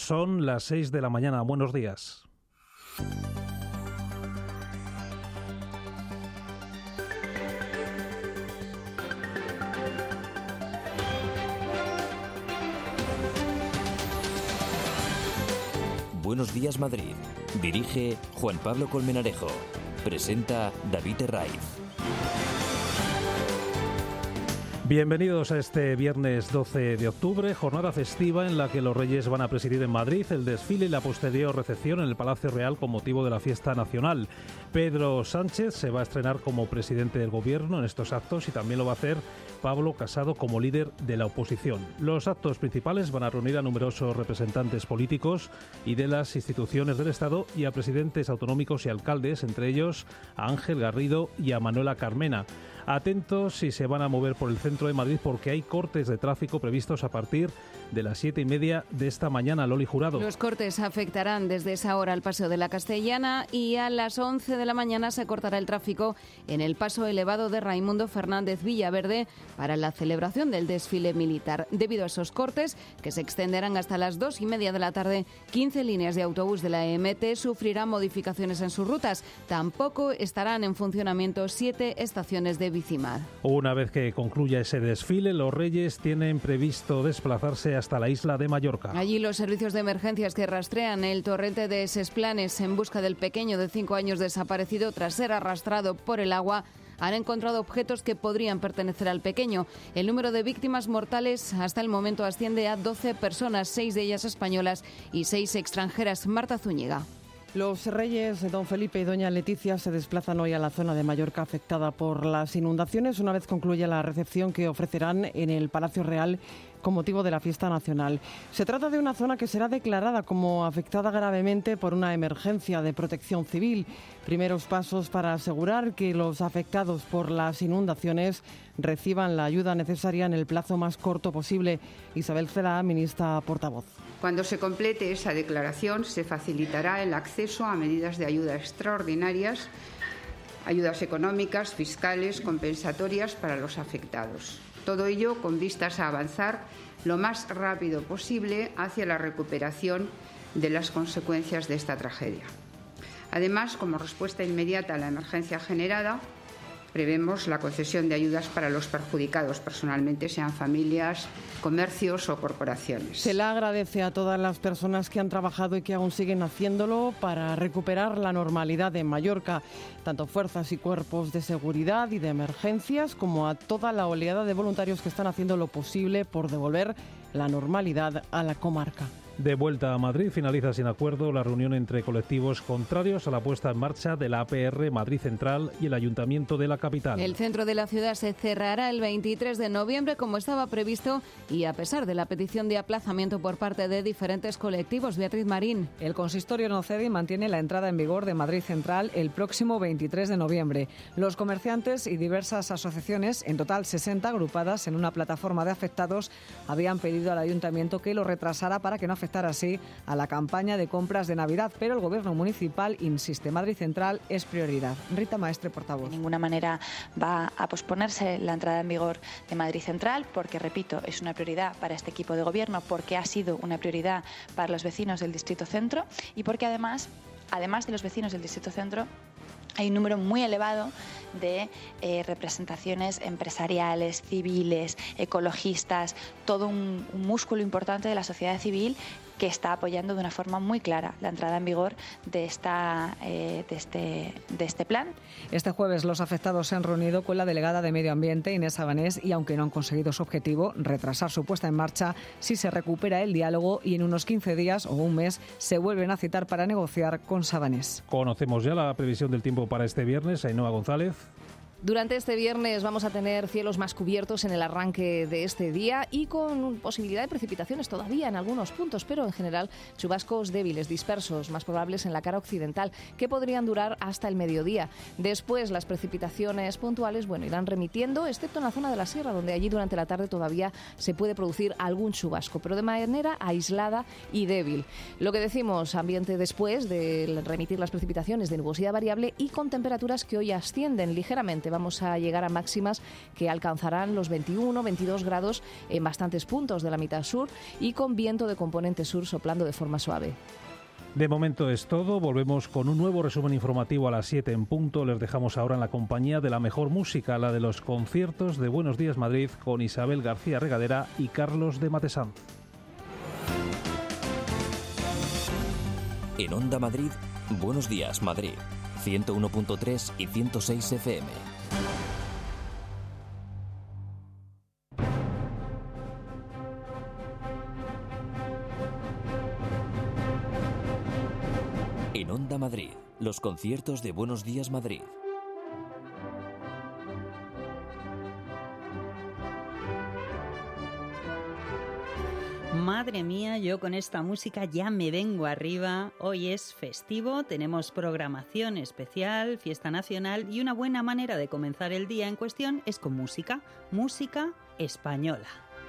Son las 6 de la mañana. Buenos días. Buenos días, Madrid. Dirige Juan Pablo Colmenarejo. Presenta David Herraiz. Bienvenidos a este viernes 12 de octubre, jornada festiva en la que los Reyes van a presidir en Madrid el desfile y la posterior recepción en el Palacio Real con motivo de la fiesta nacional. Pedro Sánchez se va a estrenar como presidente del Gobierno en estos actos y también lo va a hacer Pablo Casado como líder de la oposición. Los actos principales van a reunir a numerosos representantes políticos y de las instituciones del Estado y a presidentes autonómicos y alcaldes, entre ellos a Ángel Garrido y a Manuela Carmena. Atentos si se van a mover por el centro de Madrid porque hay cortes de tráfico previstos a partir de las 7:30 de esta mañana. Loli Jurado. Los cortes afectarán desde esa hora al Paseo de la Castellana y a las 11 de la mañana se cortará el tráfico en el paso elevado de Raimundo Fernández Villaverde para la celebración del desfile militar. Debido a esos cortes, que se extenderán hasta las 2:30 de la tarde, 15 líneas de autobús de la EMT sufrirán modificaciones en sus rutas. Tampoco estarán en funcionamiento 7 estaciones de Bicimar. Una vez que concluya ese desfile, los Reyes tienen previsto desplazarse hasta la isla de Mallorca. Allí los servicios de emergencias que rastrean el torrente de Ses Planes en busca del pequeño de 5 años desaparecido tras ser arrastrado por el agua han encontrado objetos que podrían pertenecer al pequeño. El número de víctimas mortales hasta el momento asciende a 12 personas, 6 de ellas españolas y 6 extranjeras. Marta Zúñiga. Los reyes don Felipe y doña Leticia se desplazan hoy a la zona de Mallorca afectada por las inundaciones una vez concluya la recepción que ofrecerán en el Palacio Real con motivo de la fiesta nacional. Se trata de una zona que será declarada como afectada gravemente por una emergencia de protección civil. Primeros pasos para asegurar que los afectados por las inundaciones reciban la ayuda necesaria en el plazo más corto posible. Isabel Cela, ministra portavoz. Cuando se complete esa declaración, se facilitará el acceso a medidas de ayuda extraordinarias, ayudas económicas, fiscales, compensatorias para los afectados. Todo ello con vistas a avanzar lo más rápido posible hacia la recuperación de las consecuencias de esta tragedia. Además, como respuesta inmediata a la emergencia generada, prevemos la concesión de ayudas para los perjudicados personalmente, sean familias, comercios o corporaciones. Se le agradece a todas las personas que han trabajado y que aún siguen haciéndolo para recuperar la normalidad en Mallorca, tanto fuerzas y cuerpos de seguridad y de emergencias como a toda la oleada de voluntarios que están haciendo lo posible por devolver la normalidad a la comarca. De vuelta a Madrid, finaliza sin acuerdo la reunión entre colectivos contrarios a la puesta en marcha de la APR Madrid Central y el Ayuntamiento de la capital. El centro de la ciudad se cerrará el 23 de noviembre como estaba previsto y a pesar de la petición de aplazamiento por parte de diferentes colectivos. Beatriz Marín. El consistorio no cede y mantiene la entrada en vigor de Madrid Central el próximo 23 de noviembre. Los comerciantes y diversas asociaciones, en total 60 agrupadas en una plataforma de afectados, habían pedido al Ayuntamiento que lo retrasara para que no afectar así a la campaña de compras de Navidad, pero el Gobierno municipal insiste, Madrid Central es prioridad. Rita Maestre, portavoz. De ninguna manera va a posponerse la entrada en vigor de Madrid Central porque, repito, es una prioridad para este equipo de Gobierno, porque ha sido una prioridad para los vecinos del Distrito Centro y porque además de los vecinos del Distrito Centro, hay un número muy elevado de representaciones empresariales, civiles, ecologistas, todo un músculo importante de la sociedad civil que está apoyando de una forma muy clara la entrada en vigor de este plan. Este jueves los afectados se han reunido con la delegada de Medio Ambiente, Inés Sabanés, y aunque no han conseguido su objetivo, retrasar su puesta en marcha, si se recupera el diálogo y en unos 15 días o un mes se vuelven a citar para negociar con Sabanés. Conocemos ya la previsión del tiempo para este viernes. Ainhoa González. Durante este viernes vamos a tener cielos más cubiertos en el arranque de este día y con posibilidad de precipitaciones todavía en algunos puntos, pero en general chubascos débiles, dispersos, más probables en la cara occidental, que podrían durar hasta el mediodía. Después las precipitaciones puntuales, irán remitiendo, excepto en la zona de la sierra, donde allí durante la tarde todavía se puede producir algún chubasco, pero de manera aislada y débil. Lo que decimos, ambiente después de remitir las precipitaciones de nubosidad variable y con temperaturas que hoy ascienden ligeramente. vamos a llegar a máximas que alcanzarán los 21, 22 grados en bastantes puntos de la mitad sur y con viento de componente sur soplando de forma suave. De momento es todo. Volvemos con un nuevo resumen informativo a las 7 en punto. Les dejamos ahora en la compañía de la mejor música, la de los conciertos de Buenos Días Madrid, con Isabel García Regadera y Carlos de Matesanz. En Onda Madrid, Buenos Días Madrid, 101.3 y 106 FM. En Onda Madrid, los conciertos de Buenos Días Madrid. Madre mía, yo con esta música ya me vengo arriba. Hoy es festivo, tenemos programación especial, fiesta nacional y una buena manera de comenzar el día en cuestión es con música española.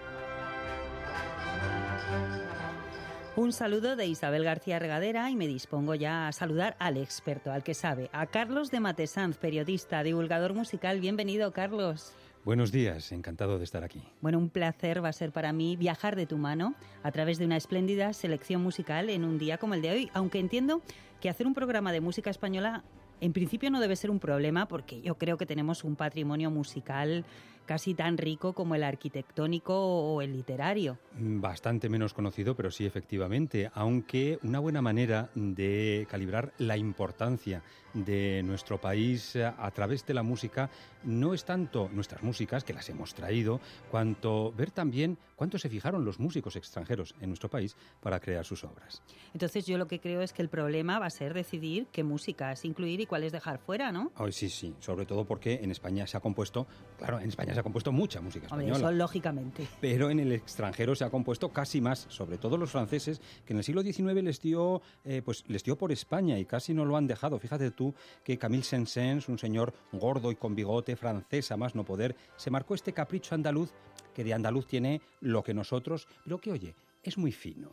Un saludo de Isabel García Regadera y me dispongo ya a saludar al experto, al que sabe, a Carlos de Matesanz, periodista, divulgador musical. Bienvenido, Carlos. Buenos días, encantado de estar aquí. Bueno, un placer va a ser para mí viajar de tu mano a través de una espléndida selección musical en un día como el de hoy, aunque entiendo que hacer un programa de música española en principio no debe ser un problema, porque yo creo que tenemos un patrimonio musical casi tan rico como el arquitectónico o el literario. Bastante menos conocido, pero sí, efectivamente, aunque una buena manera de calibrar la importancia de nuestro país a través de la música no es tanto nuestras músicas, que las hemos traído, cuanto ver también cuánto se fijaron los músicos extranjeros en nuestro país para crear sus obras. Entonces yo lo que creo es que el problema va a ser decidir qué músicas incluir y cuáles dejar fuera, ¿no? Oh, sí, sobre todo porque en España se ha compuesto, mucha música española. Hombre, eso lógicamente. Pero en el extranjero se ha compuesto casi más, sobre todo los franceses, que en el siglo XIX les dio por España y casi no lo han dejado. Fíjate tú que Camille Saint-Saëns, un señor gordo y con bigote, francés a más no poder, se marcó este capricho andaluz, que de andaluz tiene lo que nosotros, pero que, oye, es muy fino.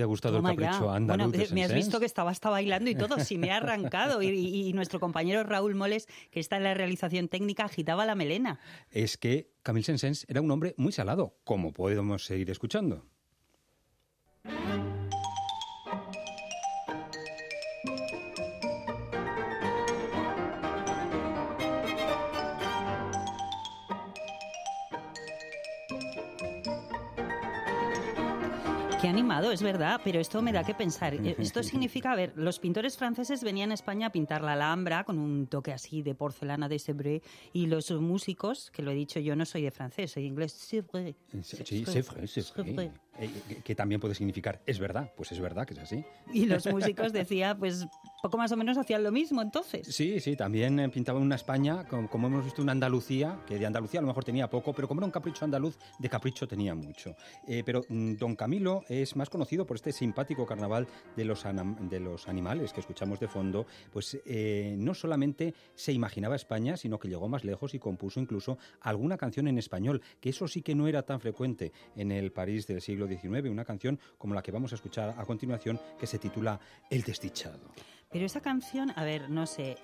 ha gustado Toma el capricho ya. andaluz Bueno, de me has Saint-Saëns? visto que estaba hasta bailando y todo, sí me ha arrancado. Y nuestro compañero Raúl Moles, que está en la realización técnica, agitaba la melena. Es que Camille Saint-Saëns era un hombre muy salado, como podemos seguir escuchando. Qué animado, es verdad, pero esto me da que pensar. Esto significa, a ver, los pintores franceses venían a España a pintar la Alhambra con un toque así de porcelana de Sèvres, y los músicos, que lo he dicho yo, no soy de francés, soy de inglés, Sèvres. Sí, c'est vrai. Que también puede significar es verdad, pues es verdad que es así. Y los músicos, decía, pues poco más o menos hacían lo mismo entonces. Sí, también pintaban una España, como hemos visto, una Andalucía, que de Andalucía a lo mejor tenía poco, pero como era un capricho andaluz, de capricho tenía mucho. Pero don Camilo es más conocido por este simpático carnaval de los animales que escuchamos de fondo, pues no solamente se imaginaba España, sino que llegó más lejos y compuso incluso alguna canción en español, que eso sí que no era tan frecuente en el París del siglo XIX, una canción como la que vamos a escuchar a continuación, que se titula El desdichado. Pero esa canción, a ver, no sé,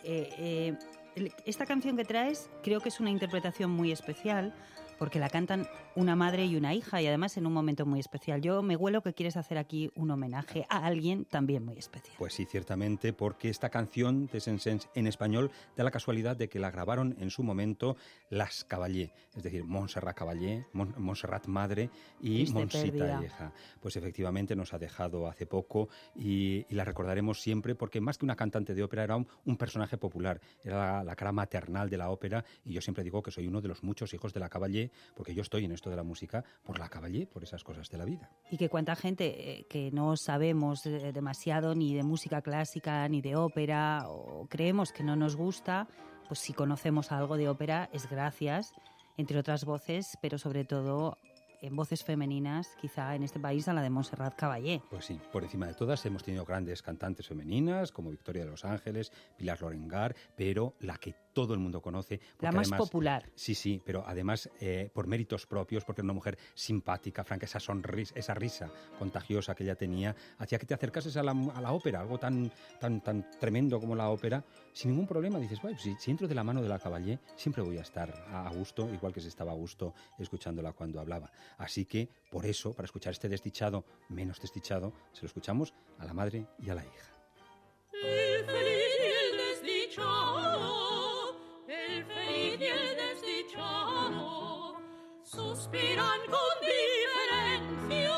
esta canción que traes creo que es una interpretación muy especial, porque la cantan una madre y una hija, y además en un momento muy especial. Yo me huelo que quieres hacer aquí un homenaje a alguien también muy especial. Pues sí, ciertamente, porque esta canción de Saint-Saëns en español da la casualidad de que la grabaron en su momento las Caballé, es decir, Montserrat Caballé, Montserrat madre y Monsita hija. Pues efectivamente nos ha dejado hace poco y la recordaremos siempre, porque más que una cantante de ópera era un personaje popular, era la cara maternal de la ópera, y yo siempre digo que soy uno de los muchos hijos de la Caballé, porque yo estoy en esto de la música por la Caballé, por esas cosas de la vida. Y que cuánta gente que no sabemos demasiado ni de música clásica ni de ópera, o creemos que no nos gusta, pues si conocemos algo de ópera es gracias, entre otras voces, pero sobre todo en voces femeninas, quizá en este país, a la de Montserrat Caballé. Pues sí, por encima de todas hemos tenido grandes cantantes femeninas como Victoria de los Ángeles, Pilar Lorengar, pero la que todo el mundo conoce. La más popular. Sí, pero además por méritos propios, porque era una mujer simpática, franca, esa sonrisa, esa risa contagiosa que ella tenía, hacía que te acercases a la ópera, algo tan tremendo como la ópera, sin ningún problema. Dices, bueno, si entro de la mano de la Caballé, siempre voy a estar a gusto, igual que se estaba a gusto escuchándola cuando hablaba. Así que, por eso, para escuchar este desdichado, menos desdichado, se lo escuchamos a la madre y a la hija. El feliz y el desdichado, el feliz y el desdichado, suspiran con diferencia.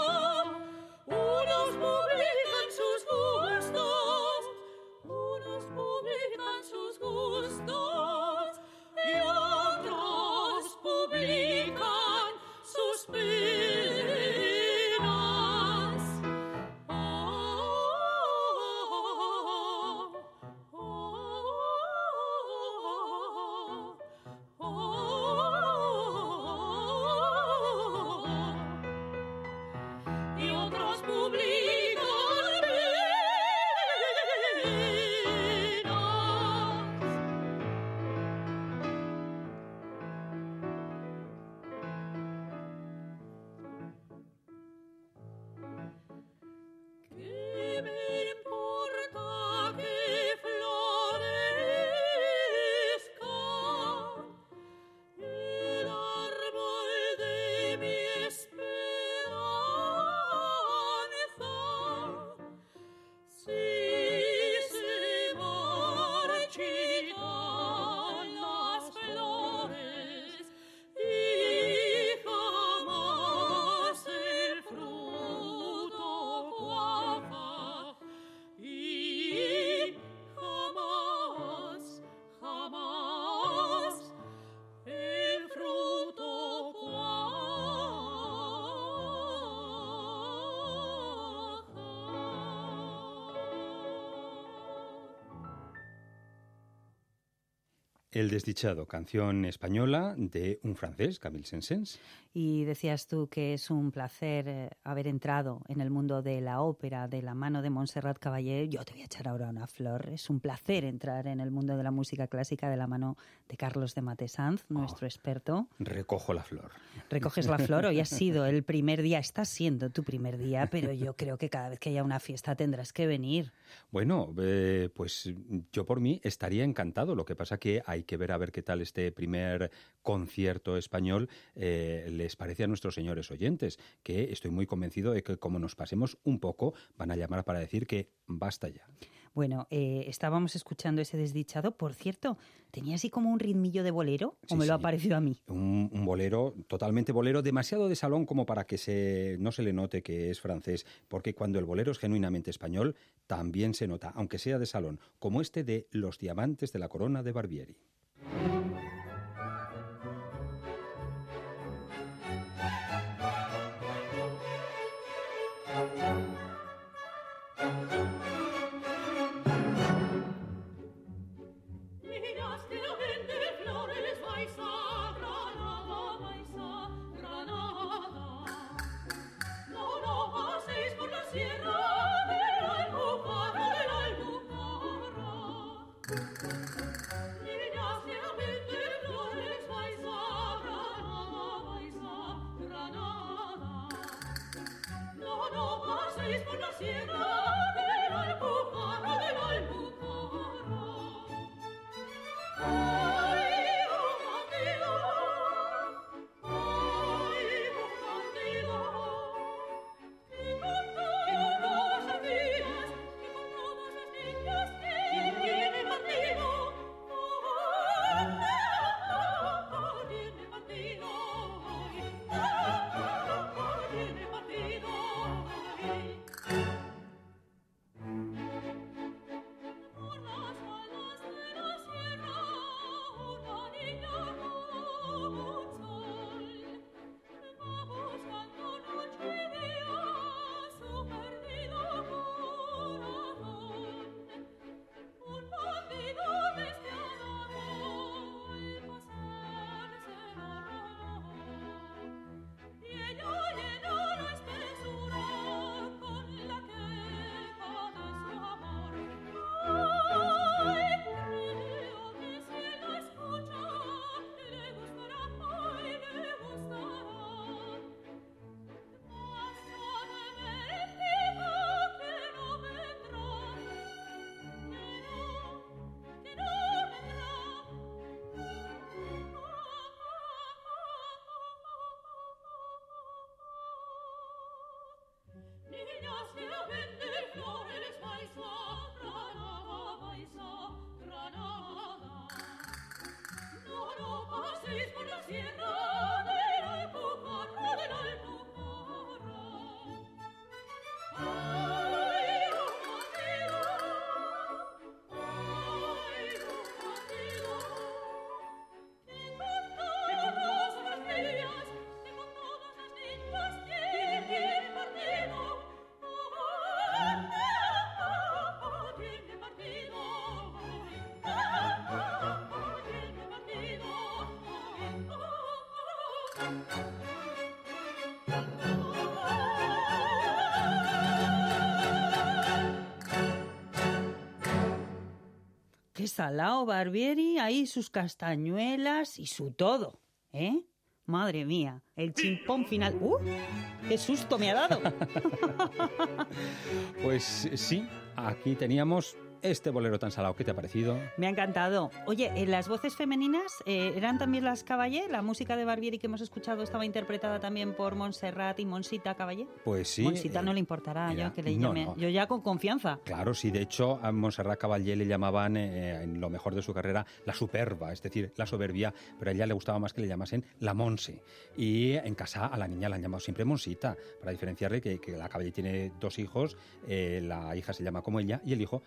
Unos publican sus gustos, unos publican sus gustos, y otros publican sus penas. Y otros publican ¿qué me importa que florezca el árbol de mi esperanza? Si se marchitan las flores y jamás el fruto cuaja, y jamás el fruto cuaja. El desdichado, canción española de un francés, Camille Saint-Saëns. Y decías tú que es un placer haber entrado en el mundo de la ópera de la mano de Montserrat Caballé. Yo te voy a echar ahora una flor. Es un placer entrar en el mundo de la música clásica de la mano de Carlos de Matesanz, nuestro experto. Recojo la flor. Recoges la flor. Hoy ha sido el primer día, está siendo tu primer día, pero yo creo que cada vez que haya una fiesta tendrás que venir. Bueno, pues yo por mí estaría encantado. Lo que pasa que hay que ver a ver qué tal este primer concierto español les parece a nuestros señores oyentes, que estoy muy convencido de que como nos pasemos un poco van a llamar para decir que basta ya. Bueno, estábamos escuchando ese desdichado. Por cierto, ¿tenía así como un ritmillo de bolero? ¿O Sí, me lo ha sí. parecido a mí? Un bolero, totalmente bolero, demasiado de salón como para que no se le note que es francés, porque cuando el bolero es genuinamente español, también se nota, aunque sea de salón, como este de Los diamantes de la corona de Barbieri. Niñas que no venden flores, vais a Granada, vais a Granada. No, no paséis por la sierra de la Alpujarra, de la Alpujarra. Niñas que no venden flores, vais a Granada, vais a Granada. No, no paséis por la sierra de la Alpujarra, de la Alpujarra. Ay, un bandido, y con todas las días, y con todas las niñas que tiene partido, tiene partido, tiene partido. Por las faldas de la sierra, una niña como un sol va buscando noche y día su perdido corazón. Un bandido despiadado al pasarse la robó, y ella llenó la espesura con la queja de su amor. Ay, creo que si la escucha le gustará, ay, le gustará. Pasa de mentira que no vendrá, que no vendrá. Niñas que no venden flores, vais a Granada, vais a Granada. No, no paséis por la sierra de la Alpujarra, de la Alpujarra. Ay, un bandido, y con todas las días, y con todas las niñas que tiene partido, tiene partido, tiene partido. Qué salao, Barbieri, ahí sus castañuelas y su todo, ¿eh? Madre mía, el chimpón final. ¡Qué susto me ha dado! Pues sí, aquí teníamos este bolero tan salado. ¿Qué te ha parecido? Me ha encantado. Oye, las voces femeninas eran también las Caballé. La música de Barbieri que hemos escuchado estaba interpretada también por Montserrat y Monsita Caballé. Pues sí. Monsita no le importará mira, yo que le no, llame. no. Yo ya con confianza. Claro, sí, de hecho a Montserrat Caballé le llamaban en lo mejor de su carrera la superba, es decir, la soberbia, pero a ella le gustaba más que le llamasen la Monse. Y en casa a la niña la han llamado siempre Monsita, para diferenciarle que la Caballé tiene dos hijos, la hija se llama como ella y el hijo se llama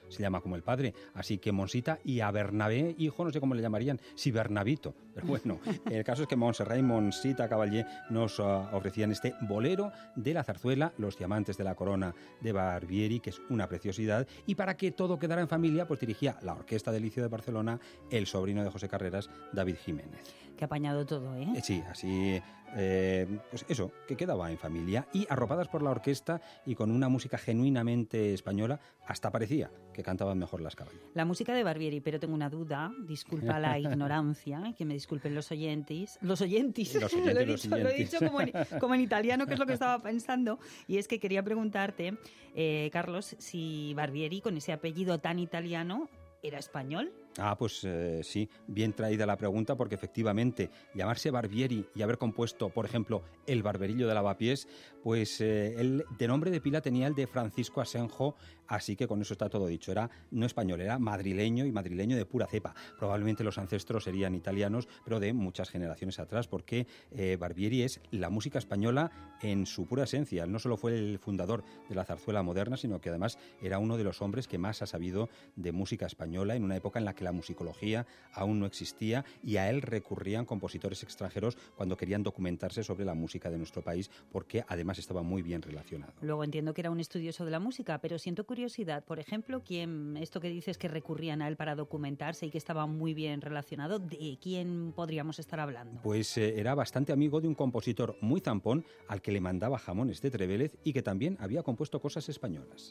como el padre. Así que Monsita y a Bernabé, hijo, no sé cómo le llamarían, si Bernabito. Pero bueno, el caso es que Montserrat y Monsita Caballé nos ofrecían este bolero de la zarzuela Los diamantes de la corona de Barbieri, que es una preciosidad. Y para que todo quedara en familia, pues dirigía la Orquesta del Liceo de Barcelona el sobrino de José Carreras, David Jiménez. Que ha apañado todo, ¿eh? Sí, así, pues eso, que quedaba en familia. Y arropadas por la orquesta y con una música genuinamente española, hasta parecía que cantaban mejor las caballas. La música de Barbieri, pero tengo una duda, disculpa la ignorancia, que me disculpen los oyentes. Los oyentes, lo he dicho como en italiano, que es lo que estaba pensando. Y es que quería preguntarte, Carlos, si Barbieri, con ese apellido tan italiano, ¿era español? Pues sí, bien traída la pregunta, porque efectivamente llamarse Barbieri y haber compuesto, por ejemplo, El barberillo de Lavapiés, pues él de nombre de pila tenía el de Francisco Asenjo, así que con eso está todo dicho. Era no español, era madrileño, y madrileño de pura cepa. Probablemente los ancestros serían italianos, pero de muchas generaciones atrás, porque Barbieri es la música española en su pura esencia. Él no solo fue el fundador de la zarzuela moderna, sino que además era uno de los hombres que más ha sabido de música española en una época en la que la musicología aún no existía, y a él recurrían compositores extranjeros cuando querían documentarse sobre la música de nuestro país, porque además estaba muy bien relacionado. Luego entiendo que era un estudioso de la música, pero siento curiosidad, por ejemplo, esto que dices que recurrían a él para documentarse y que estaba muy bien relacionado, ¿de quién podríamos estar hablando? Pues era bastante amigo de un compositor muy zampón al que le mandaba jamones de Trevélez y que también había compuesto cosas españolas.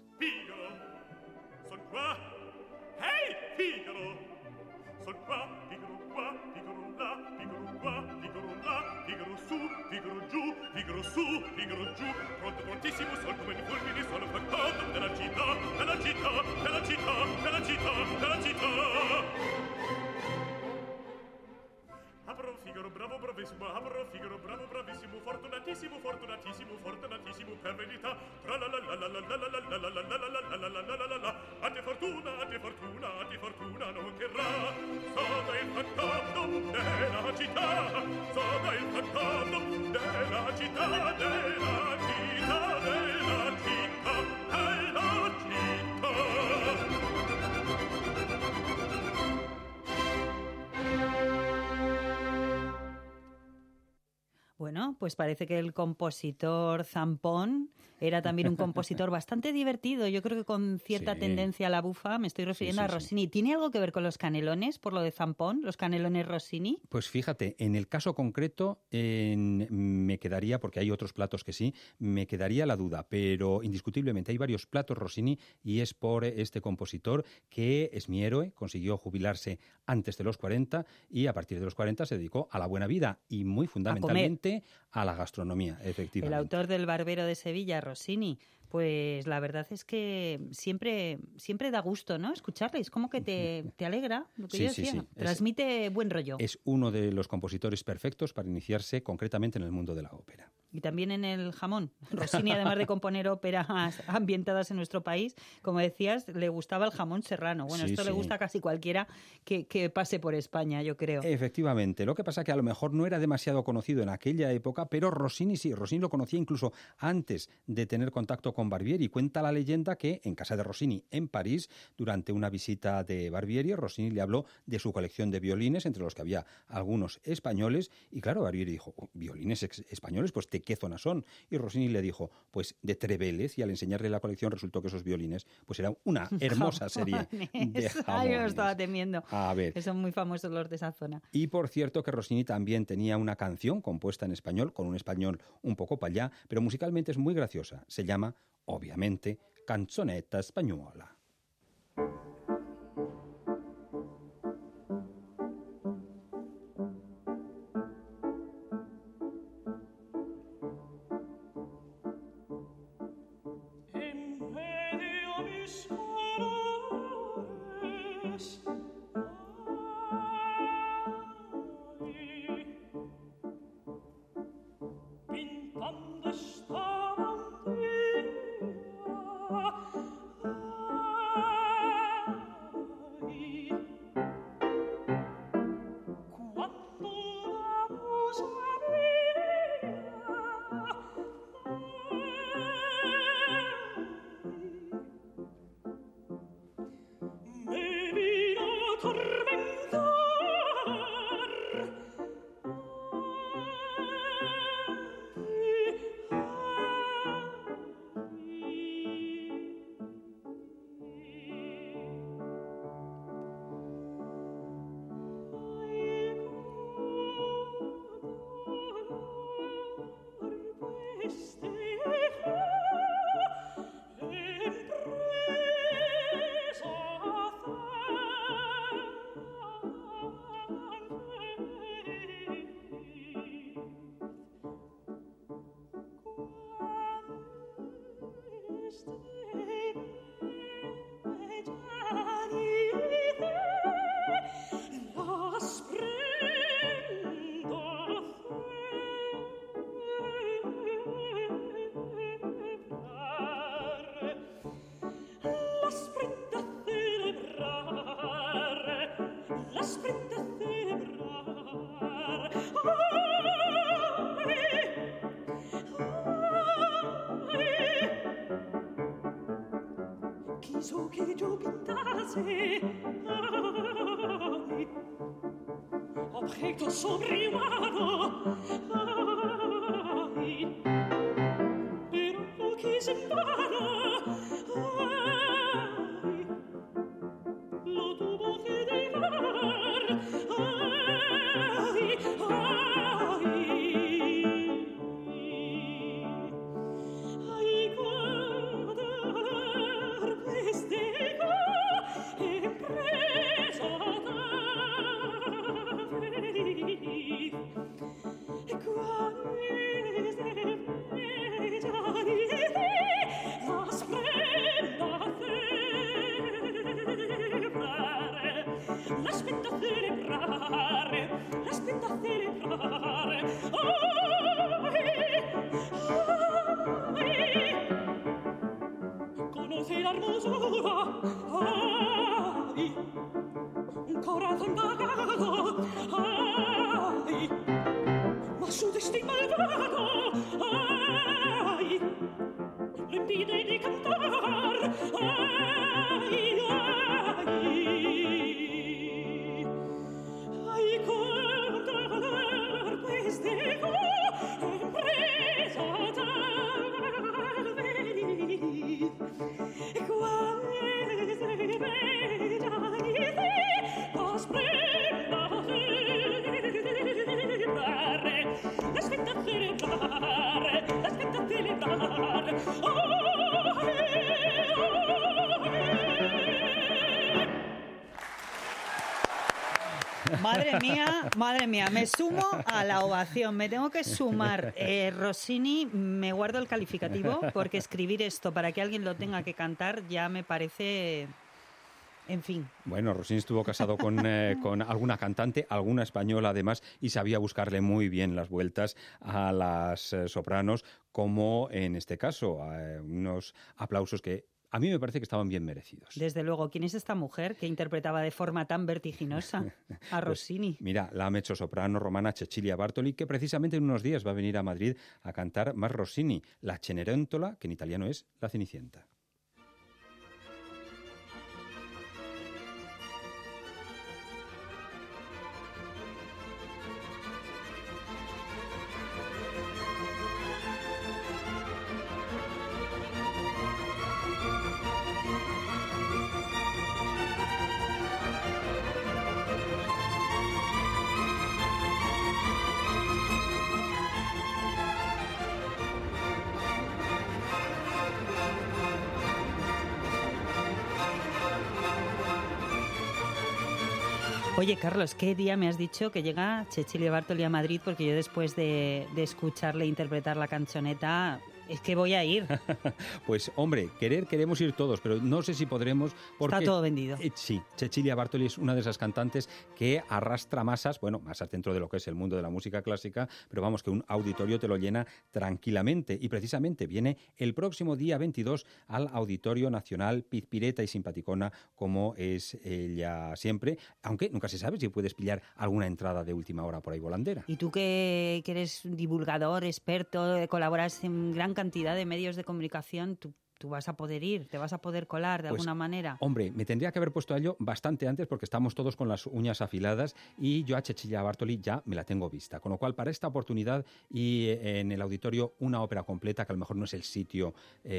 Figaro su, figaro giù, pronto prontissimo, sol come il fulmine, sono fantasma della città, della città, della città, della città, della città. Apro Figaro, bravo, bravissimo, apro Figaro, bravo, bravissimo, fortunatissimo, fortunatissimo, fortunatissimo, per verità, tra la la la la la la la la la la la la la la la la la la, a te fortuna, non cherrà, sono il fantasma della città, sono il fantasma della città, della città, della città, della città. Bueno, pues parece que el compositor zampón era también un compositor bastante divertido. Yo creo que con cierta tendencia a la bufa, me estoy refiriendo a Rossini. ¿Tiene algo que ver con los canelones, por lo de zampón, los canelones Rossini? Pues fíjate, en el caso concreto me quedaría, porque hay otros platos que sí, me quedaría la duda, pero indiscutiblemente hay varios platos Rossini y es por este compositor que es mi héroe, consiguió jubilarse antes de los 40 y a partir de los 40 se dedicó a la buena vida y muy fundamentalmente a la gastronomía, efectivamente. El autor del Barbero de Sevilla, Rossini, pues la verdad es que siempre da gusto, ¿no?, escucharle. Es como que te alegra, lo que yo decía. Sí. Transmite buen rollo. Es uno de los compositores perfectos para iniciarse concretamente en el mundo de la ópera. Y también en el jamón. Rossini, además de componer óperas ambientadas en nuestro país, como decías, le gustaba el jamón serrano. Bueno, esto le gusta a casi cualquiera que pase por España, yo creo. Efectivamente. Lo que pasa es que a lo mejor no era demasiado conocido en aquella época, pero Rossini sí. Rossini lo conocía incluso antes de tener contacto con Barbieri. Cuenta la leyenda que en casa de Rossini, en París, durante una visita de Barbieri, Rossini le habló de su colección de violines, entre los que había algunos españoles, y claro, Barbieri dijo, ¿violines españoles? Pues ¿de qué zona son? Y Rossini le dijo, pues de Trevélez, y al enseñarle la colección resultó que esos violines pues era una hermosa serie de jamones. Ay, yo lo estaba temiendo. A ver. Que son muy famosos los de esa zona. Y por cierto que Rossini también tenía una canción compuesta en español, con un español un poco para allá, pero musicalmente es muy graciosa. Se llama, obviamente, Canzonetta Spagnola. Pintando esta bandera che giù pintasse, ai, objeto sobrehumano, ai, pero che sembrara, ai, lo tuvo che dejar, ai, ai, guardar festejo e presa tan feliz, e qual es de bella las prenda celebrare, l'aspetta celebrare, l'aspetta celebrare, conoce la hermosura, ay, un corazón vagado, ay, ma su destino malvado, ay, lo impide de cantar, ay, ay, ay, contar festejo, empresa tan feliz, cuál es de bella las prendas celebrare, l'aspetta celebrare, l'aspetta celebrare, Madre mía, me sumo a la ovación, me tengo que sumar. Rossini, me guardo el calificativo porque escribir esto para que alguien lo tenga que cantar ya me parece... En fin. Bueno, Rossini estuvo casado con alguna cantante, alguna española además, y sabía buscarle muy bien las vueltas a las sopranos, como en este caso, unos aplausos que a mí me parece que estaban bien merecidos. Desde luego. ¿Quién es esta mujer que interpretaba de forma tan vertiginosa a Rossini? Pues, mira, la mezzosoprano romana Cecilia Bartoli, que precisamente en unos días va a venir a Madrid a cantar más Rossini, la Cenerentola, que en italiano es la Cenicienta. Oye, Carlos, ¿qué día me has dicho que llega Cecilia Bartoli a Madrid? Porque yo después de escucharle interpretar la canzoneta, es que voy a ir. Pues, hombre, queremos ir todos, pero no sé si podremos porque... Está todo vendido. Sí, Cecilia Bartoli es una de esas cantantes que arrastra masas, bueno, masas dentro de lo que es el mundo de la música clásica, pero vamos, que un auditorio te lo llena tranquilamente. Y precisamente viene el próximo día 22 al Auditorio Nacional, pizpireta y simpaticona, como es ella siempre, aunque nunca se sabe si puedes pillar alguna entrada de última hora por ahí volandera. Y tú que eres divulgador, experto, colaboras en gran cantidad de medios de comunicación, tú vas a poder ir, te vas a poder colar de alguna manera. Hombre, me tendría que haber puesto a ello bastante antes porque estamos todos con las uñas afiladas y yo a Cecilia Bartoli ya me la tengo vista. Con lo cual, para esta oportunidad y en el auditorio una ópera completa, que a lo mejor no es el sitio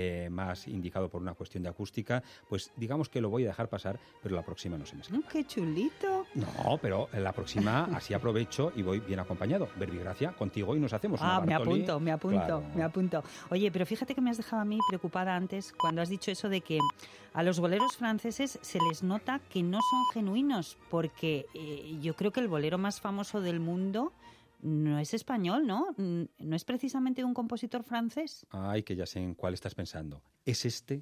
más indicado por una cuestión de acústica, pues digamos que lo voy a dejar pasar, pero la próxima no se me escapa. ¡Qué chulito! No, pero la próxima así aprovecho y voy bien acompañado. Verbigracia, contigo y nos hacemos una Bartoli. Me apunto. Oye, pero fíjate que me has dejado a mí preocupada antes cuando has dicho eso de que a los boleros franceses se les nota que no son genuinos, porque yo creo que el bolero más famoso del mundo no es español, ¿no? ¿No es precisamente un compositor francés? Ay, que ya sé en cuál estás pensando. ¿Es este?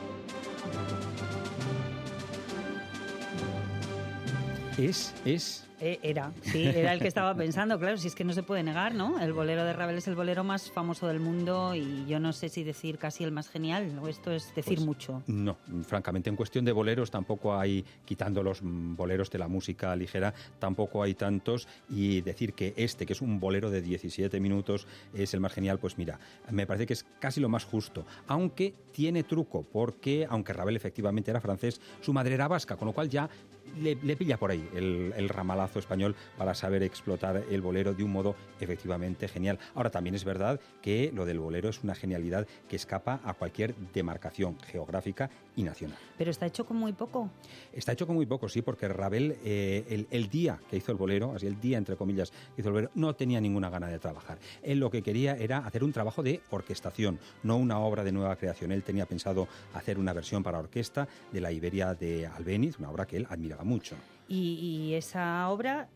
Es Era el que estaba pensando, claro, si es que no se puede negar, ¿no? El bolero de Ravel es el bolero más famoso del mundo y yo no sé si decir casi el más genial, o esto es decir Pues, mucho. No, francamente, en cuestión de boleros tampoco hay, quitando los boleros de la música ligera, tampoco hay tantos, y decir que que es un bolero de 17 minutos, es el más genial, pues mira, me parece que es casi lo más justo, aunque tiene truco, porque aunque Ravel efectivamente era francés, su madre era vasca, con lo cual ya le pilla por ahí el ramalazo español para saber explotar el bolero de un modo efectivamente genial. Ahora, también es verdad que lo del bolero es una genialidad que escapa a cualquier demarcación geográfica y nacional. Pero está hecho con muy poco. Está hecho con muy poco, sí, porque Ravel, el día que hizo el bolero, así el día entre comillas que hizo el bolero, no tenía ninguna gana de trabajar. Él lo que quería era hacer un trabajo de orquestación, no una obra de nueva creación. Él tenía pensado hacer una versión para orquesta de la Iberia de Albéniz, una obra que él admiraba mucho. Y esa obra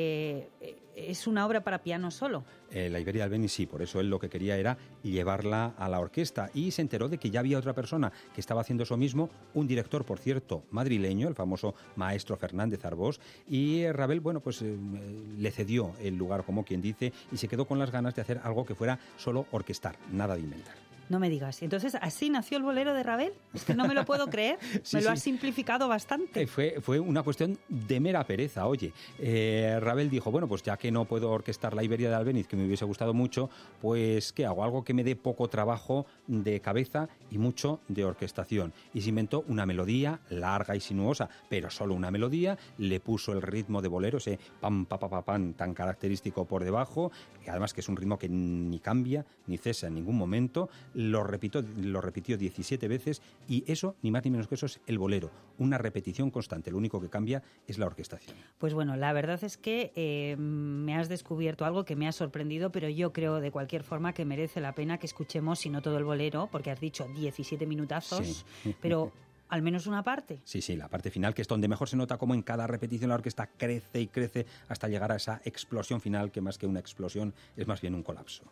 es una obra para piano solo. La Iberia de Albéniz sí, por eso él lo que quería era llevarla a la orquesta, y se enteró de que ya había otra persona que estaba haciendo eso mismo, un director, por cierto, madrileño, el famoso maestro Fernández Arbós, y Ravel, bueno, pues le cedió el lugar, como quien dice, y se quedó con las ganas de hacer algo que fuera solo orquestar, nada de inventar. No me digas. Entonces, ¿así nació el bolero de Ravel? Es que no me lo puedo creer. Sí, me lo sí. has simplificado bastante. Fue una cuestión de mera pereza, oye. Ravel dijo, bueno, pues ya que no puedo orquestar la Iberia de Albéniz, que me hubiese gustado mucho, pues ¿qué hago? Algo que me dé poco trabajo de cabeza y mucho de orquestación. Y se inventó una melodía larga y sinuosa, pero solo una melodía, le puso el ritmo de bolero, ese pam, pa, pa, pa, pam, tan característico por debajo, y además que es un ritmo que ni cambia, ni cesa en ningún momento. Lo repitió 17 veces, y eso, ni más ni menos que eso, es el bolero, una repetición constante. Lo único que cambia es la orquestación. Pues bueno, la verdad es que me has descubierto algo que me ha sorprendido, pero yo creo de cualquier forma que merece la pena que escuchemos, si no todo el bolero, porque has dicho 17 minutazos, Sí. pero al menos una parte. Sí, la parte final, que es donde mejor se nota cómo en cada repetición la orquesta crece y crece hasta llegar a esa explosión final, que más que una explosión es más bien un colapso.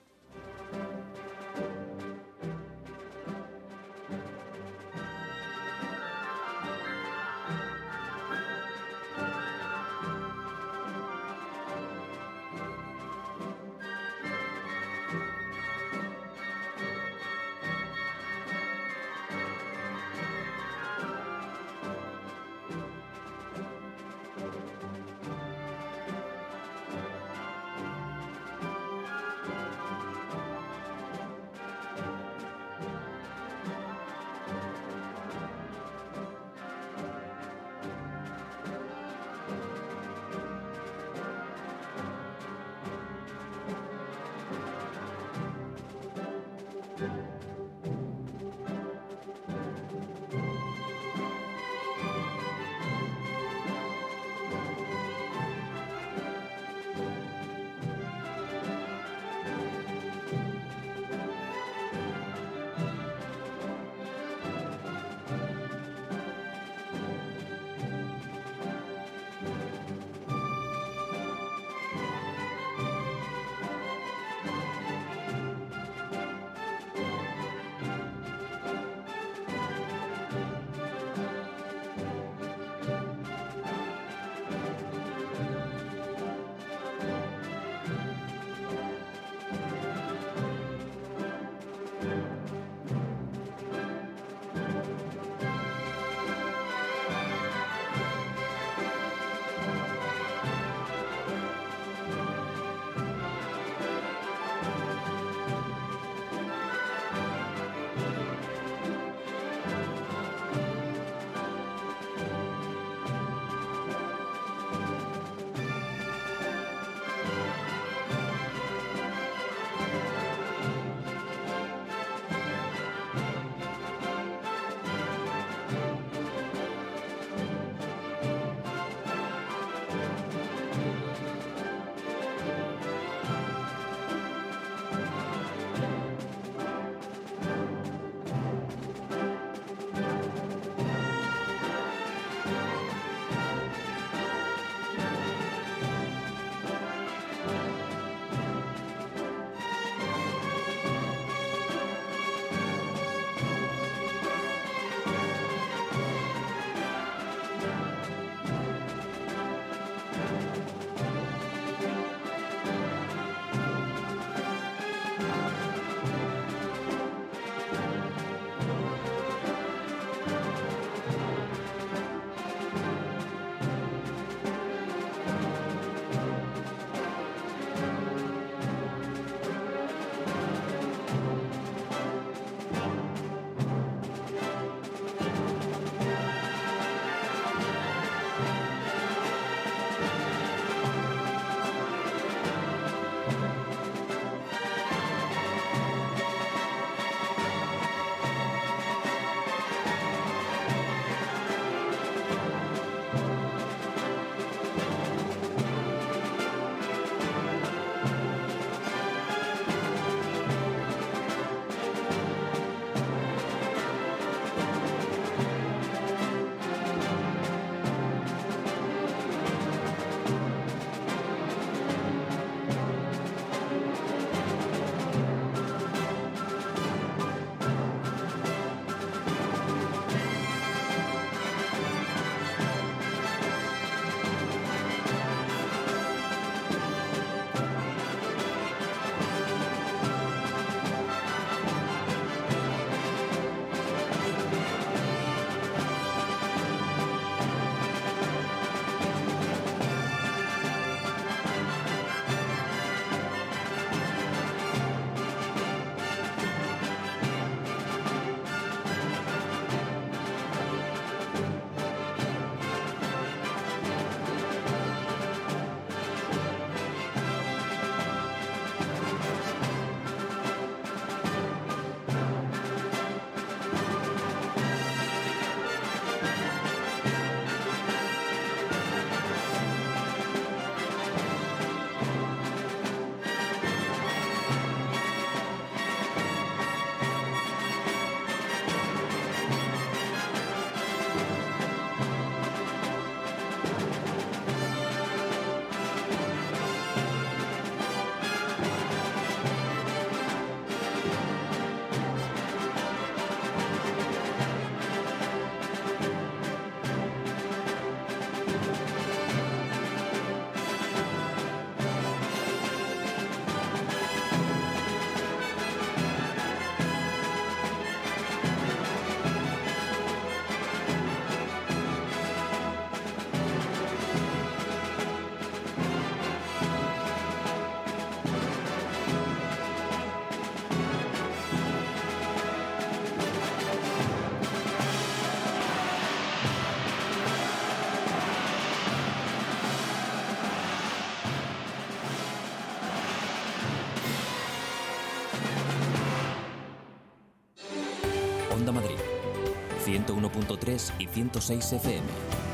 Onda Madrid, 101.3 y 106 FM.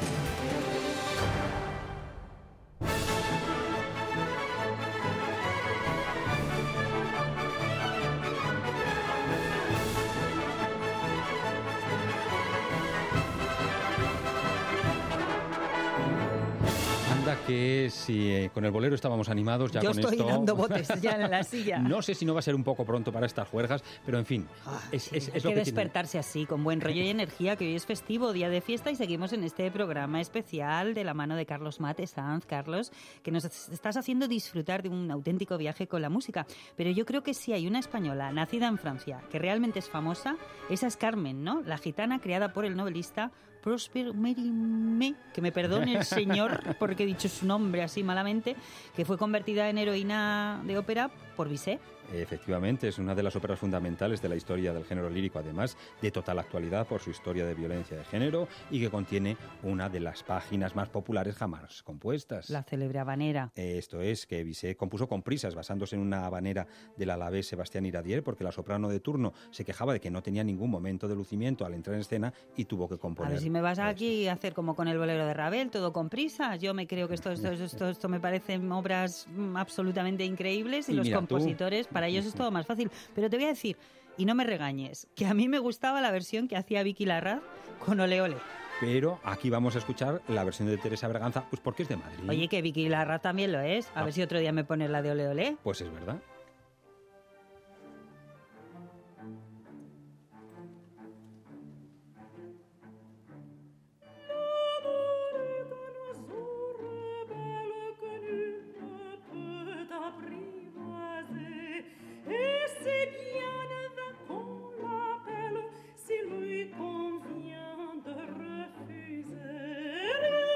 Que si con el bolero estábamos animados ya Yo con estoy esto... dando botes ya en la silla. No sé si no va a ser un poco pronto para estas juergas, pero en fin, es Hay lo que que despertarse así, con buen rollo y energía, que hoy es festivo, día de fiesta, y seguimos en este programa especial de la mano de Carlos Mate Sanz. Carlos, que nos estás haciendo disfrutar de un auténtico viaje con la música. Pero yo creo que sí hay una española nacida en Francia que realmente es famosa. Esa es Carmen, ¿no? La gitana creada por el novelista Prosper Mérimée, que me perdone el señor porque he dicho su nombre así malamente, que fue convertida en heroína de ópera por Bizet. Efectivamente, es una de las óperas fundamentales de la historia del género lírico, además de total actualidad por su historia de violencia de género y que contiene una de las páginas más populares jamás compuestas. La célebre habanera. Esto es, que Bizet compuso con prisas, basándose en una habanera del alavés Sebastián Iradier, porque la soprano de turno se quejaba de que no tenía ningún momento de lucimiento al entrar en escena y tuvo que componer. A ver si me vas aquí a hacer como con el bolero de Ravel, todo con prisas. Yo me creo que esto me parecen obras absolutamente increíbles y los compositores... Para ellos es todo más fácil. Pero te voy a decir, y no me regañes, que a mí me gustaba la versión que hacía Vicky Larraz con Ole Ole. Pero aquí vamos a escuchar la versión de Teresa Berganza, pues porque es de Madrid. Oye, que Vicky Larraz también lo es. A ver si otro día me pones la de Ole Ole. Pues es verdad.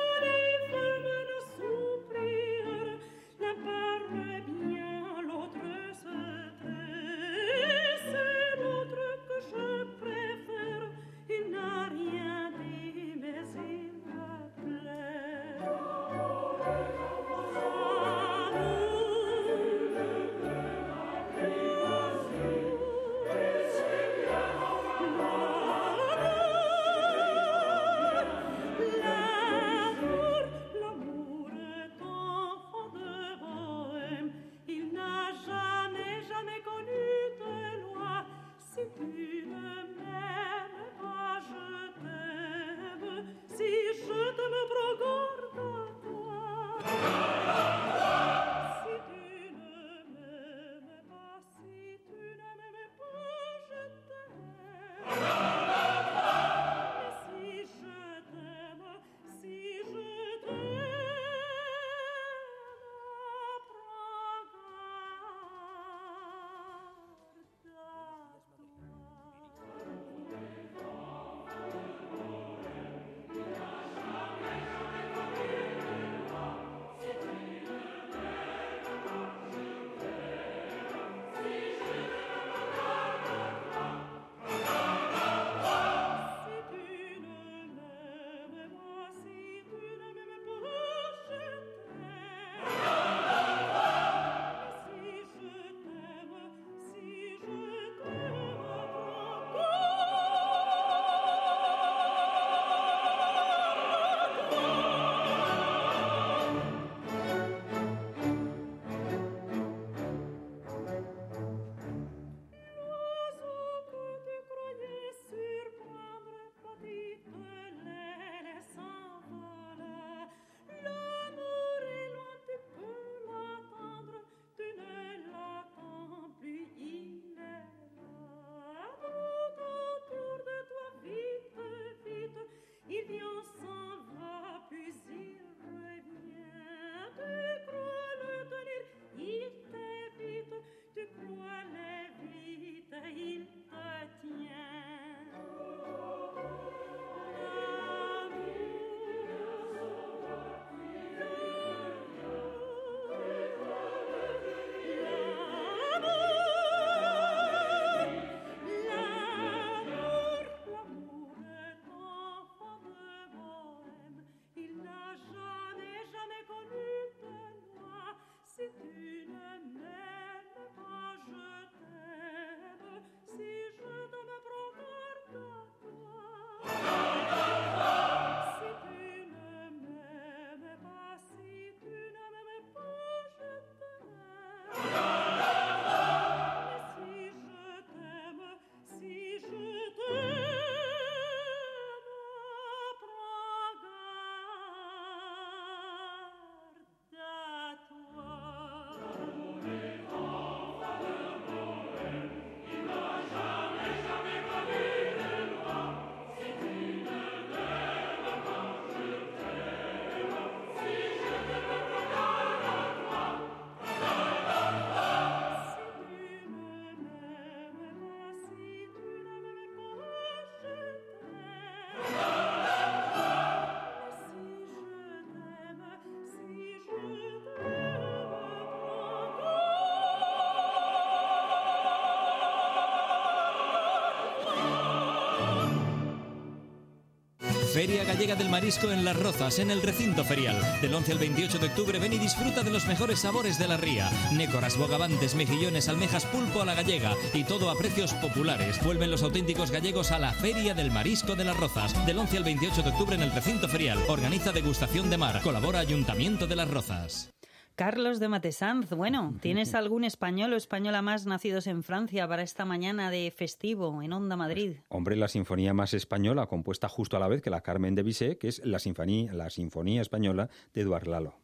L'autre Feria Gallega del Marisco en Las Rozas, en el recinto ferial. Del 11 al 28 de octubre ven y disfruta de los mejores sabores de la ría. Nécoras, bogavantes, mejillones, almejas, pulpo a la gallega y todo a precios populares. Vuelven los auténticos gallegos a la Feria del Marisco de Las Rozas. Del 11 al 28 de octubre en el recinto ferial. Organiza Degustación de Mar. Colabora Ayuntamiento de Las Rozas. Carlos de Matesanz, bueno, ¿tienes algún español o española más nacidos en Francia para esta mañana de festivo en Onda Madrid? Hombre, la sinfonía más española, compuesta justo a la vez que la Carmen de Bizet, que es la sinfonía española de Eduard Lalo.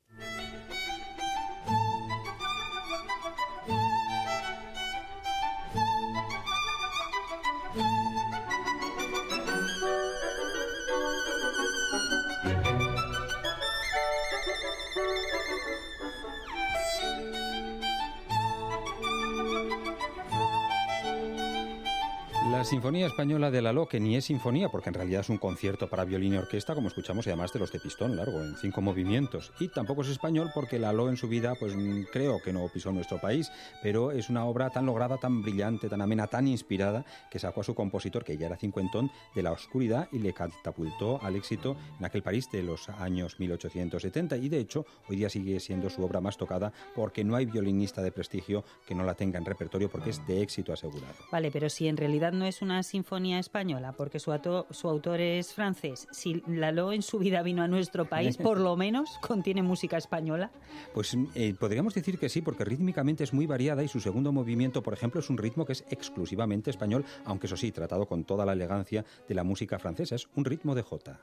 La Sinfonía Española de Lalo, que ni es sinfonía, porque en realidad es un concierto para violín y orquesta, como escuchamos, y además de los de pistón largo, en 5 movimientos. Y tampoco es español porque Lalo en su vida, pues creo que no pisó nuestro país, pero es una obra tan lograda, tan brillante, tan amena, tan inspirada, que sacó a su compositor, que ya era cincuentón, de la oscuridad y le catapultó al éxito en aquel París de los años 1870. Y de hecho, hoy día sigue siendo su obra más tocada, porque no hay violinista de prestigio que no la tenga en repertorio, porque es de éxito asegurado. Vale, pero si en realidad no es una sinfonía española, porque su autor es francés, si Lalo en su vida vino a nuestro país, por lo menos contiene música española. Pues podríamos decir que sí, porque rítmicamente es muy variada y su segundo movimiento, por ejemplo, es un ritmo que es exclusivamente español, aunque eso sí, tratado con toda la elegancia de la música francesa. Es un ritmo de jota.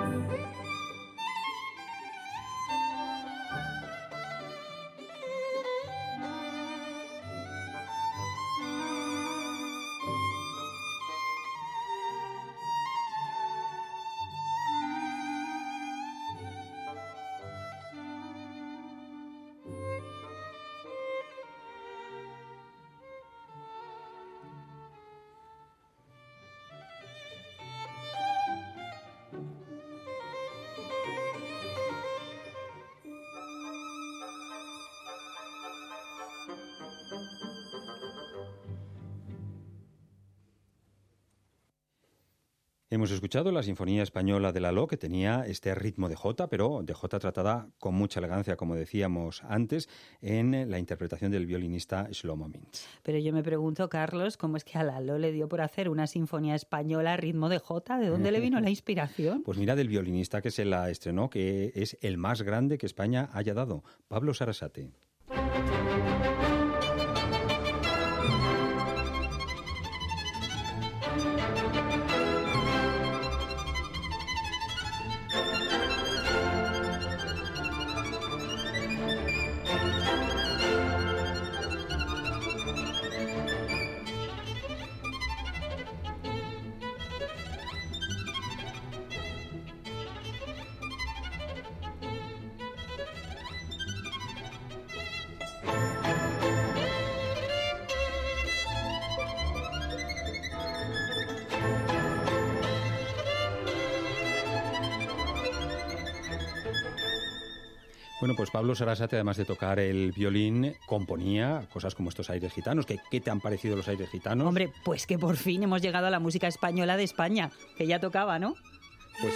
Hemos escuchado la Sinfonía Española de Lalo, que tenía este ritmo de jota, pero de jota tratada con mucha elegancia, como decíamos antes, en la interpretación del violinista Shlomo Mintz. Pero yo me pregunto, Carlos, ¿cómo es que a Lalo le dio por hacer una sinfonía española a ritmo de jota? ¿De dónde le vino la inspiración? Pues mira, del violinista que se la estrenó, que es el más grande que España haya dado, Pablo Sarasate. Bueno, pues Pablo Sarasate, además de tocar el violín, componía cosas como estos aires gitanos. ¿Qué te han parecido los aires gitanos? Hombre, pues que por fin hemos llegado a la música española de España, que ya tocaba, ¿no? Pues...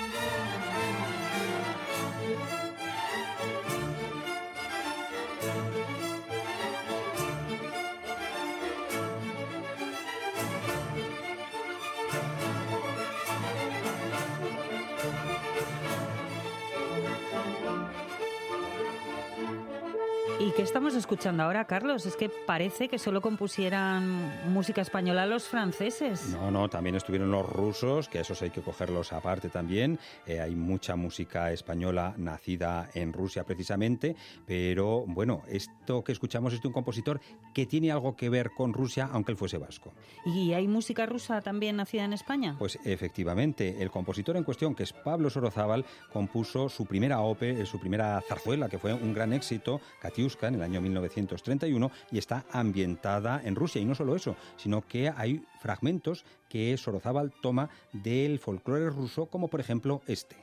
¿Y qué estamos escuchando ahora, Carlos? Es que parece que solo compusieran música española los franceses. No, también estuvieron los rusos, que esos hay que cogerlos aparte también. Hay mucha música española nacida en Rusia precisamente, pero bueno, esto que escuchamos es de un compositor que tiene algo que ver con Rusia, aunque él fuese vasco. ¿Y hay música rusa también nacida en España? Pues efectivamente, el compositor en cuestión, que es Pablo Sorozábal, compuso su primera su primera zarzuela, que fue un gran éxito, Katiuska, en el año 1931, y está ambientada en Rusia. Y no solo eso, sino que hay fragmentos que Sorozábal toma del folclore ruso, como por ejemplo este.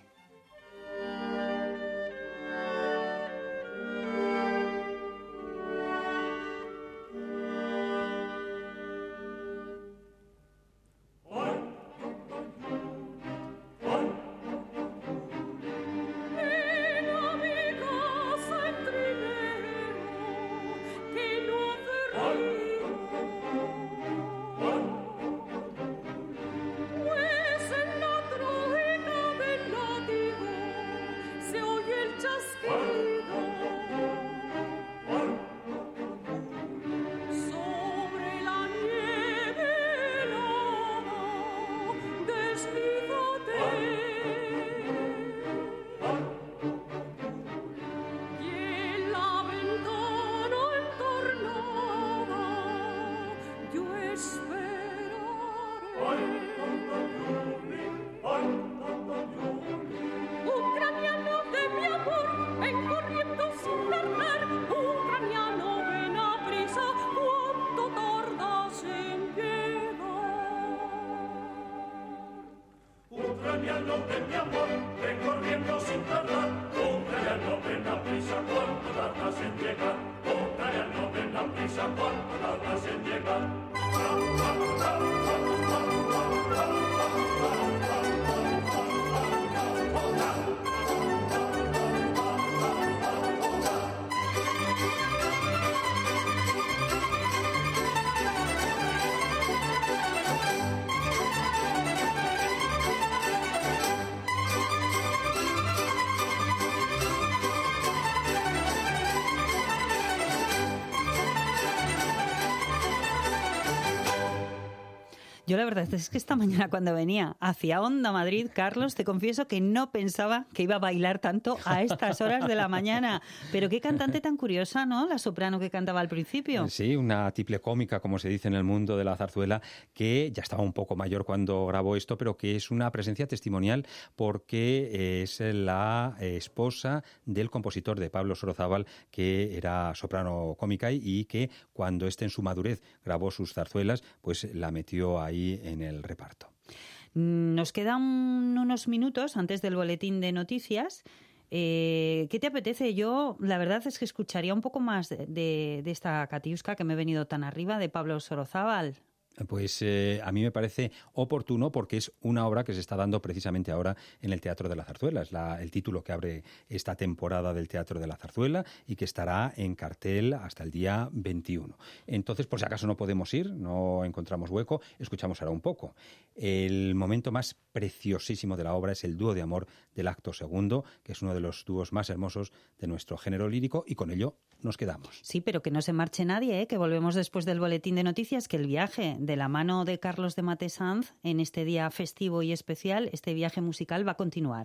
Yo la verdad es que esta mañana cuando venía hacia Onda Madrid, Carlos, te confieso que no pensaba que iba a bailar tanto a estas horas de la mañana. Pero qué cantante tan curiosa, ¿no? La soprano que cantaba al principio. Sí, una tiple cómica, como se dice en el mundo de la zarzuela, que ya estaba un poco mayor cuando grabó esto, pero que es una presencia testimonial porque es la esposa del compositor de Pablo Sorozábal, que era soprano cómica y que cuando en su madurez grabó sus zarzuelas, pues la metió ahí en el reparto. Nos quedan unos minutos antes del boletín de noticias. ¿Qué te apetece? Yo, la verdad es que escucharía un poco más de esta Katiuska que me he venido tan arriba, de Pablo Sorozábal. Pues a mí me parece oportuno porque es una obra que se está dando precisamente ahora en el Teatro de la Zarzuela. Es el título que abre esta temporada del Teatro de la Zarzuela y que estará en cartel hasta el día 21. Entonces, por si acaso no podemos ir, no encontramos hueco, escuchamos ahora un poco. El momento más preciosísimo de la obra es el dúo de amor del acto segundo, que es uno de los dúos más hermosos de nuestro género lírico, y con ello nos quedamos. Sí, pero que no se marche nadie, que volvemos después del boletín de noticias, que el viaje de la mano de Carlos de Matesanz en este día festivo y especial, este viaje musical va a continuar.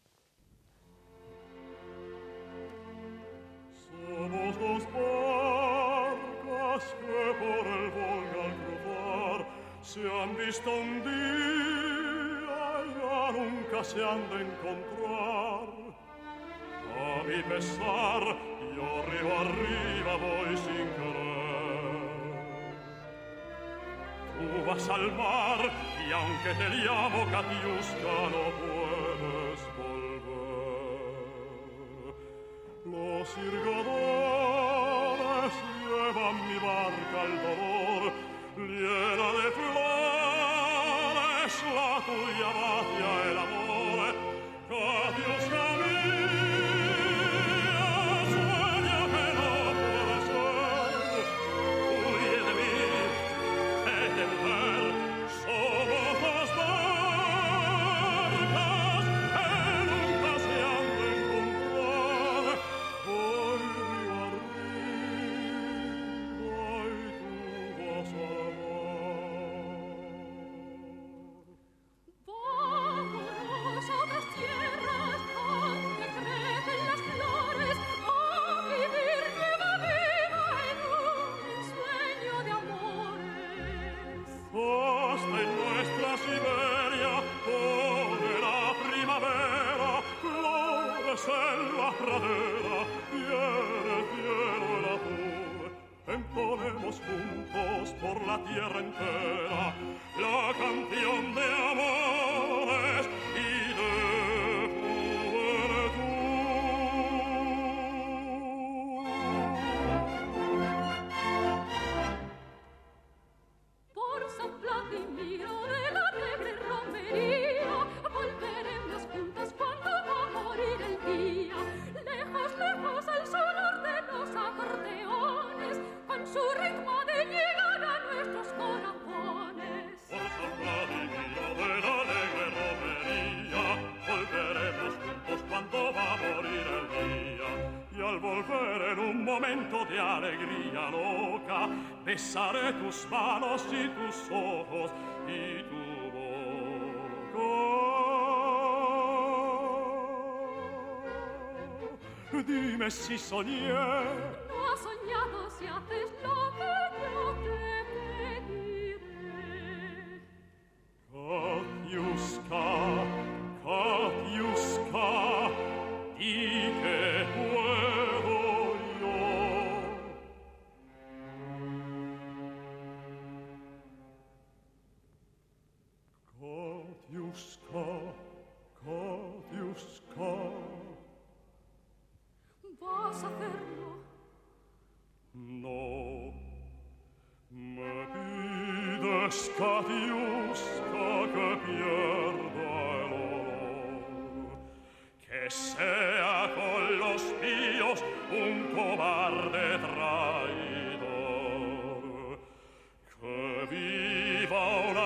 Somos dos barcas que por el Volga al cruzar se han visto un día y ya nunca se han de encontrar. A mi pesar, yo río arriba voy sin querer. Tú vas al mar y aunque te llamo Katiuska no puedes volver. Los irgadores llevan mi barca al dolor, llena de flores, la tuya va hacia el amor. Katiuska en la pradera y en el cielo el azul entonemos juntos por la tierra entera la canción de amores y de juventud. Por San Vladimiro de la alegre romería volveremos juntas cuando va a morir el día. Lejos, lejos al sonar de los acordeones, con su ritmo de llegar a nuestros corazones. Por San Vladimiro de la alegre romería volveremos juntos cuando va a morir el día. Y al volver en un momento de alegría loca, besaré tus manos y tus ojos y tu boca. Dime si soñé. No has soñado si haces lo que yo te pediré. Katiuska, Katiuska, di que puedo yo. Katiuska, Katiuska. ¿Vas a hacerlo? No. Me pides, Katiuska, que pierda el honor, que sea con los míos un cobarde traidor, que viva una